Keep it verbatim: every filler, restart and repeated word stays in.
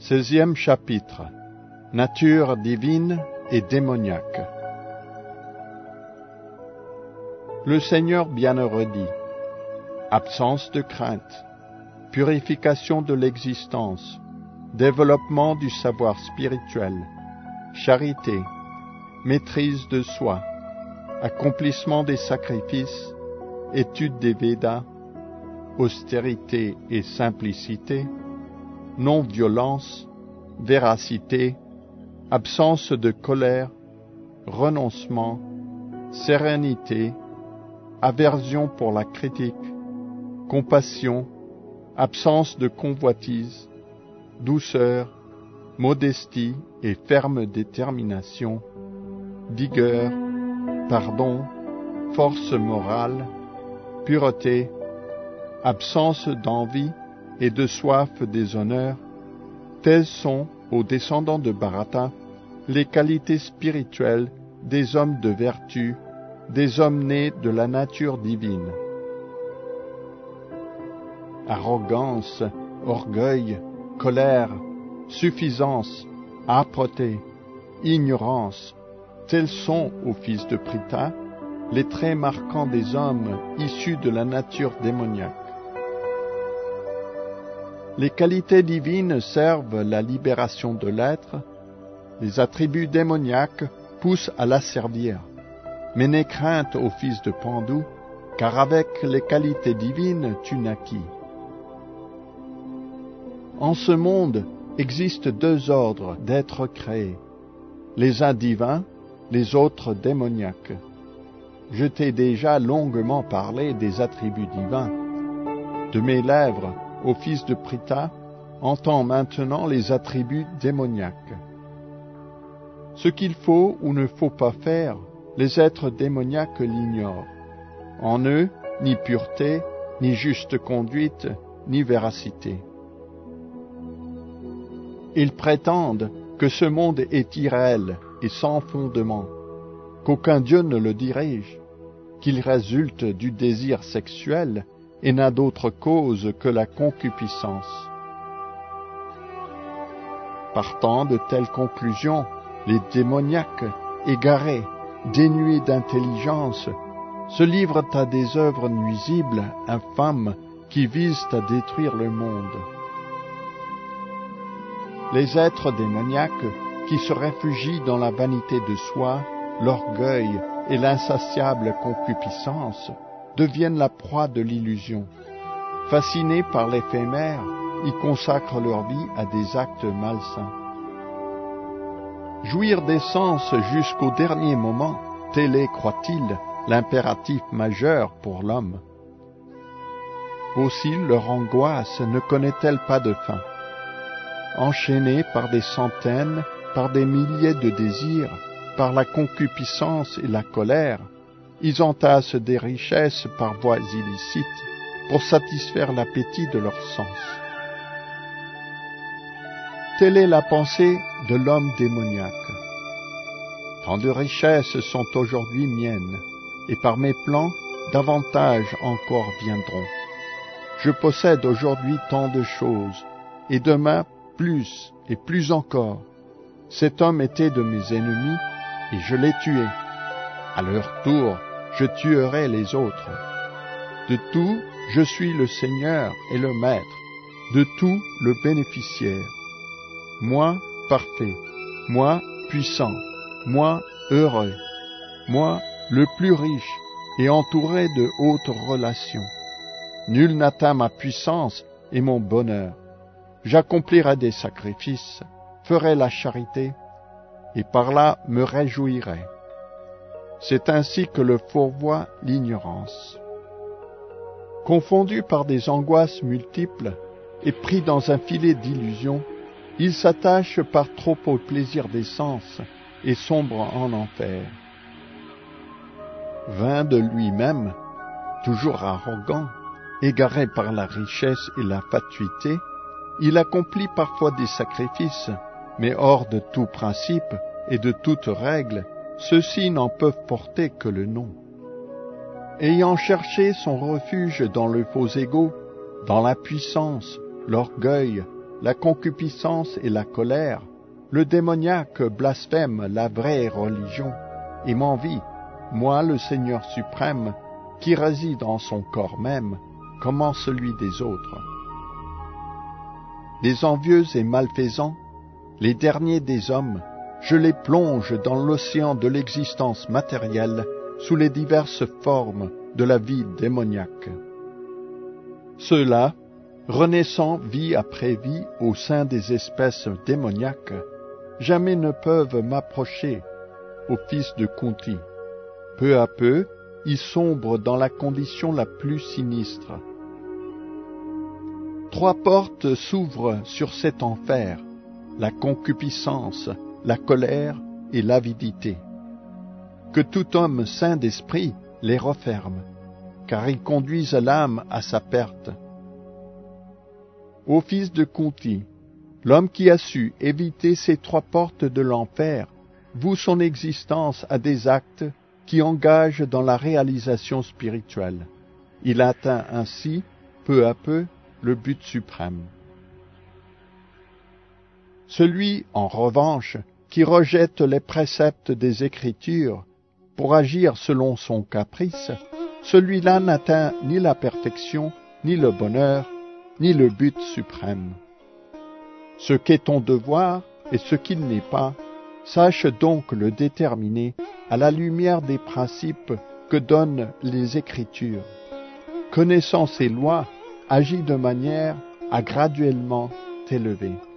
Seizième chapitre. Nature divine et démoniaque. Le Seigneur bienheureux dit: absence de crainte, purification de l'existence, développement du savoir spirituel, charité, maîtrise de soi, accomplissement des sacrifices, étude des Védas, austérité et simplicité, non-violence, véracité, absence de colère, renoncement, sérénité, aversion pour la critique, compassion, absence de convoitise, douceur, modestie et ferme détermination, vigueur, pardon, force morale, pureté, absence d'envie et de soif des honneurs. Telles sont, aux descendants de Bharata, les qualités spirituelles des hommes de vertu, des hommes nés de la nature divine. Arrogance, orgueil, colère, suffisance, âpreté, ignorance, tels sont, ô fils de Pritha, les traits marquants des hommes issus de la nature démoniaque. Les qualités divines servent la libération de l'être, les attributs démoniaques poussent à l'asservir. Mais n'aie crainte, ô fils de Pandu, car avec les qualités divines tu naquis. En ce monde existent deux ordres d'êtres créés, les uns divins, les autres démoniaques. Je t'ai déjà longuement parlé des attributs divins. De mes lèvres, ô fils de Pritha, entends maintenant les attributs démoniaques. Ce qu'il faut ou ne faut pas faire, les êtres démoniaques l'ignorent. En eux, ni pureté, ni juste conduite, ni véracité. Ils prétendent que ce monde est irréel et sans fondement, qu'aucun Dieu ne le dirige, qu'il résulte du désir sexuel et n'a d'autre cause que la concupiscence. Partant de telles conclusions, les démoniaques, égarés, dénués d'intelligence, se livrent à des œuvres nuisibles, infâmes, qui visent à détruire le monde. Les êtres démoniaques, qui se réfugient dans la vanité de soi, l'orgueil et l'insatiable concupiscence, deviennent la proie de l'illusion. Fascinés par l'éphémère, ils consacrent leur vie à des actes malsains. Jouir des sens jusqu'au dernier moment, tel est, croit-il, l'impératif majeur pour l'homme. Aussi leur angoisse ne connaît-elle pas de fin. Enchaînés par des centaines, par des milliers de désirs, par la concupiscence et la colère, ils entassent des richesses par voies illicites pour satisfaire l'appétit de leurs sens. Telle est la pensée de l'homme démoniaque. Tant de richesses sont aujourd'hui miennes, et par mes plans, davantage encore viendront. Je possède aujourd'hui tant de choses, et demain plus et plus encore. Cet homme était de mes ennemis, et je l'ai tué. À leur tour, je tuerai les autres. De tout, je suis le Seigneur et le Maître, de tout le bénéficiaire. Moi, parfait, moi, puissant, moi, heureux, moi, le plus riche et entouré de hautes relations. Nul n'atteint ma puissance et mon bonheur. J'accomplirai des sacrifices, ferai la charité, et par là me réjouirai. C'est ainsi que le fourvoie l'ignorance. Confondu par des angoisses multiples et pris dans un filet d'illusions, il s'attache par trop au plaisir des sens et sombre en enfer. Vain de lui-même, toujours arrogant, égaré par la richesse et la fatuité, il accomplit parfois des sacrifices, mais hors de tout principe et de toute règle, ceux-ci n'en peuvent porter que le nom. Ayant cherché son refuge dans le faux égo, dans la puissance, l'orgueil, la concupiscence et la colère, le démoniaque blasphème la vraie religion et m'envie, moi le Seigneur suprême, qui réside en son corps même, comme en celui des autres. Les envieux et malfaisants, les derniers des hommes, je les plonge dans l'océan de l'existence matérielle sous les diverses formes de la vie démoniaque. Ceux-là, renaissant vie après vie au sein des espèces démoniaques, jamais ne peuvent m'approcher au fils de Kunti. Peu à peu, ils sombrent dans la condition la plus sinistre. Trois portes s'ouvrent sur cet enfer, la concupiscence, la colère et l'avidité. Que tout homme saint d'esprit les referme, car ils conduisent l'âme à sa perte. Ô fils de Kunti, l'homme qui a su éviter ces trois portes de l'enfer voue son existence à des actes qui engagent dans la réalisation spirituelle. Il atteint ainsi, peu à peu, le but suprême. Celui, en revanche, qui rejette les préceptes des Écritures pour agir selon son caprice, celui-là n'atteint ni la perfection, ni le bonheur, ni le but suprême. Ce qu'est ton devoir et ce qu'il n'est pas, sache donc le déterminer à la lumière des principes que donnent les Écritures. Connaissant ces lois, agis de manière à graduellement t'élever.